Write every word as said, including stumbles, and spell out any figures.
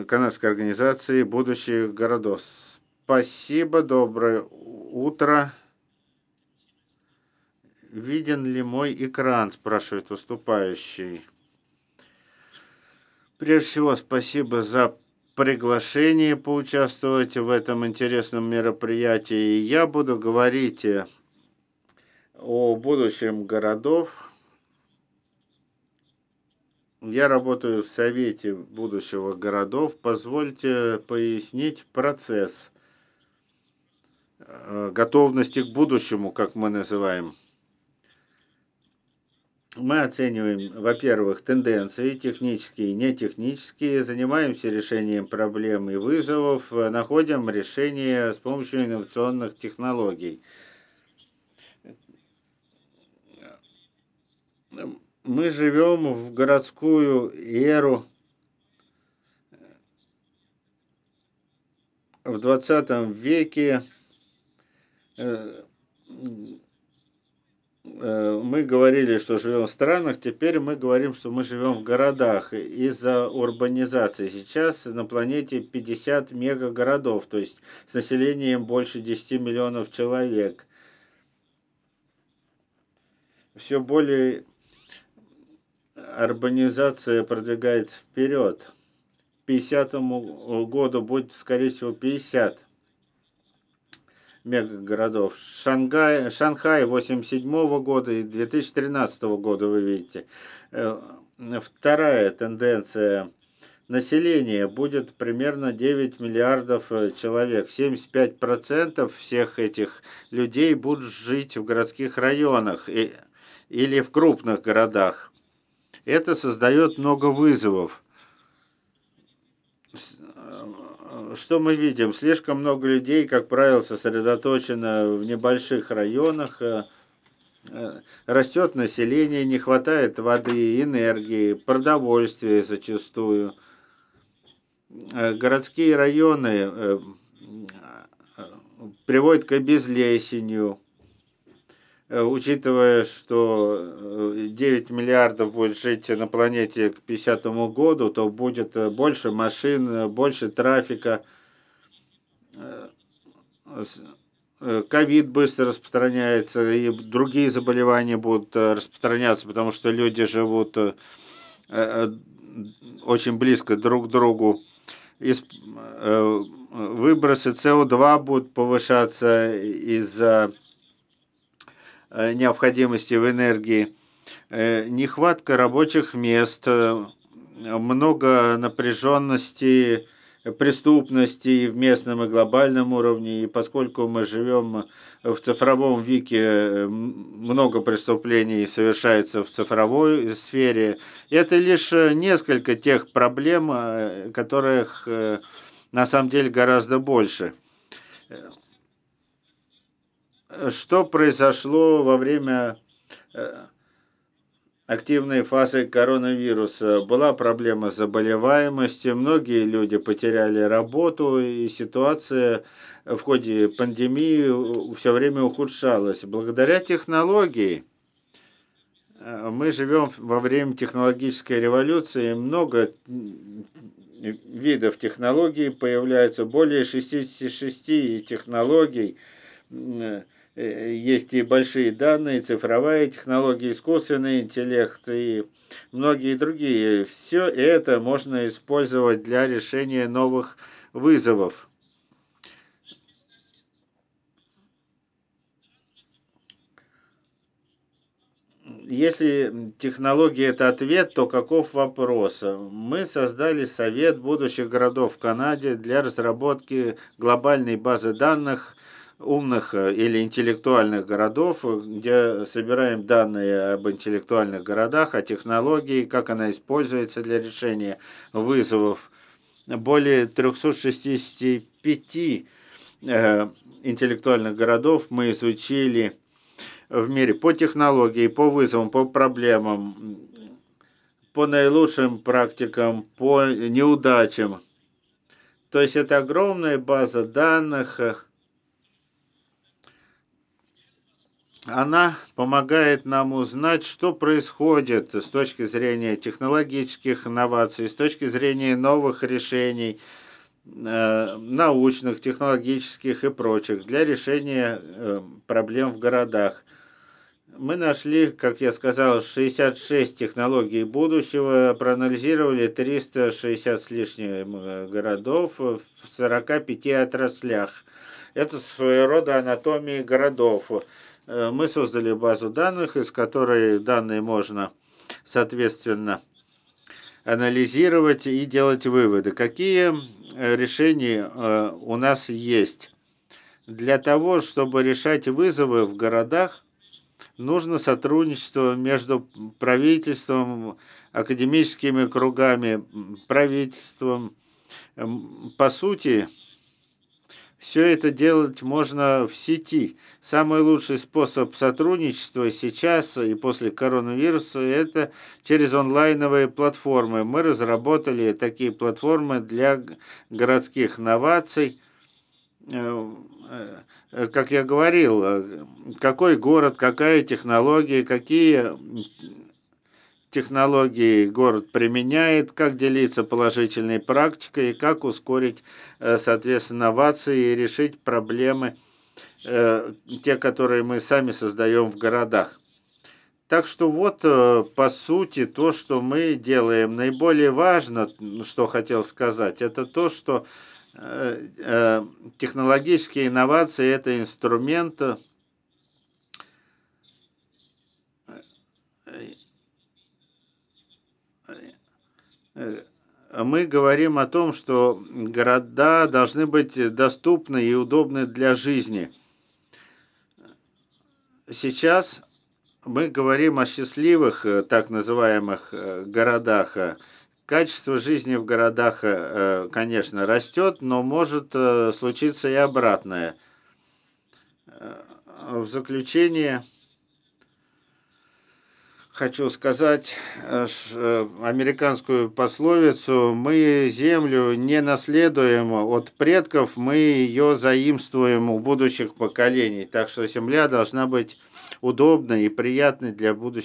канадской организации будущих городов. Спасибо, доброе утро. Виден ли мой экран, спрашивает выступающий. Прежде всего, спасибо за приглашение поучаствовать в этом интересном мероприятии. Я буду говорить о будущем городов. Я работаю в Совете будущего городов. Позвольте пояснить процесс готовности к будущему, как мы называем. Мы оцениваем, во-первых, тенденции технические и нетехнические, занимаемся решением проблем и вызовов, находим решения с помощью инновационных технологий. Мы живем в городскую эру. В двадцатом веке мы говорили, что живем в странах, теперь мы говорим, что мы живем в городах из-за урбанизации. Сейчас на планете пятьдесят мегагородов, то есть с населением больше десяти миллионов человек. Все более урбанизация продвигается вперед. К пятидесятому году будет, скорее всего, пятьдесят мегагородов. Шангай, Шанхай восемьдесят седьмого года и две тысячи тринадцатого года, вы видите. Вторая тенденция. Население будет примерно девять миллиардов человек. семьдесят пять процентов всех этих людей будут жить в городских районах и, или в крупных городах. Это создает много вызовов. Что мы видим? Слишком много людей, как правило, сосредоточено в небольших районах. Растет население, не хватает воды, энергии, продовольствия зачастую. Городские районы приводят к обезлесению. Учитывая, что девять миллиардов будет жить на планете к пятидесятому году, то будет больше машин, больше трафика. Ковид быстро распространяется, и другие заболевания будут распространяться, потому что люди живут очень близко друг к другу. Выбросы С О два будут повышаться из-за необходимости в энергии, нехватка рабочих мест, много напряженности, преступности в местном и глобальном уровне. И поскольку мы живем в цифровом веке, много преступлений совершается в цифровой сфере. Это лишь несколько тех проблем, которых на самом деле гораздо больше. Что произошло во время активной фазы коронавируса? Была проблема с заболеваемостью, многие люди потеряли работу, и ситуация в ходе пандемии все время ухудшалась. Благодаря технологии мы живем во время технологической революции, много видов технологий появляется, более шестидесяти шести технологий. Есть и большие данные, цифровая технология, искусственный интеллект и многие другие. Все это можно использовать для решения новых вызовов. Если технология – это ответ, то каков вопрос? Мы создали Совет будущих городов в Канаде для разработки глобальной базы данных умных или интеллектуальных городов, где собираем данные об интеллектуальных городах, о технологии, как она используется для решения вызовов. Более трёхсот шестидесяти пяти э, интеллектуальных городов мы изучили в мире по технологии, по вызовам, по проблемам, по наилучшим практикам, по неудачам. То есть это огромная база данных. Она помогает нам узнать, что происходит с точки зрения технологических инноваций, с точки зрения новых решений, э, научных, технологических и прочих, для решения э, проблем в городах. Мы нашли, как я сказал, шестьдесят шесть технологий будущего, проанализировали триста шестьдесят с лишним э, городов в сорока пяти отраслях. Это своего рода анатомия городов. Э, Мы создали базу данных, из которой данные можно, соответственно, анализировать и делать выводы. Какие э, решения э, у нас есть? Для того, чтобы решать вызовы в городах, нужно сотрудничество между правительством, академическими кругами, правительством. Эм, По сути, все это делать можно в сети. Самый лучший способ сотрудничества сейчас и после коронавируса – это через онлайновые платформы. Мы разработали такие платформы для городских новаций. Э, э, Как я говорил, э, какой город, какая технология, какие технологии город применяет, как делиться положительной практикой и как ускорить, э, соответственно, инновации и решить проблемы, э, те, которые мы сами создаем в городах. Так что вот, э, по сути, то, что мы делаем. Наиболее важно, что хотел сказать, это то, что э, э, технологические инновации – это инструмент, э, э, мы говорим о том, что города должны быть доступны и удобны для жизни. Сейчас мы говорим о счастливых, э, так называемых, э, городах. Э, Качество жизни в городах, э, конечно, растет, но может э, случиться и обратное. Э, В заключение хочу сказать э, ш- э, американскую пословицу: мы землю не наследуем от предков, мы ее заимствуем у будущих поколений. Так что земля должна быть удобной и приятной для будущих